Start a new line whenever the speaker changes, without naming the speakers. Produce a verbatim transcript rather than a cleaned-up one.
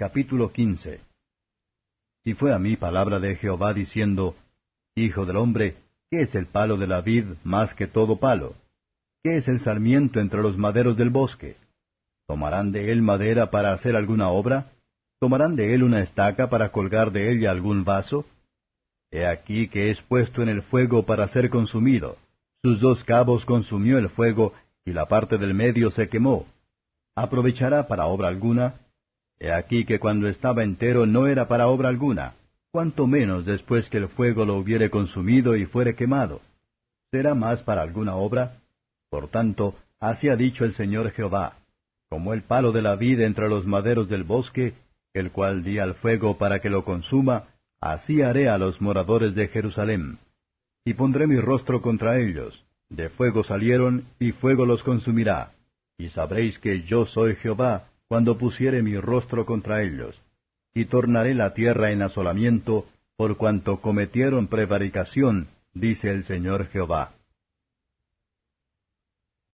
Capítulo quince. Y fue a mí palabra de Jehová diciendo, Hijo del hombre, ¿qué es el palo de la vid más que todo palo? ¿Qué es el sarmiento entre los maderos del bosque? ¿Tomarán de él madera para hacer alguna obra? ¿Tomarán de él una estaca para colgar de ella algún vaso? He aquí que es puesto en el fuego para ser consumido. Sus dos cabos consumió el fuego, y la parte del medio se quemó. ¿Aprovechará para obra alguna? He aquí que cuando estaba entero no era para obra alguna, cuanto menos después que el fuego lo hubiere consumido y fuere quemado. ¿Será más para alguna obra? Por tanto, así ha dicho el Señor Jehová, como el palo de la vid entre los maderos del bosque, el cual di al fuego para que lo consuma, así haré a los moradores de Jerusalén. Y pondré mi rostro contra ellos, de fuego salieron, y fuego los consumirá. Y sabréis que yo soy Jehová, cuando pusiere mi rostro contra ellos. Y tornaré la tierra en asolamiento, por cuanto cometieron prevaricación, dice el Señor Jehová.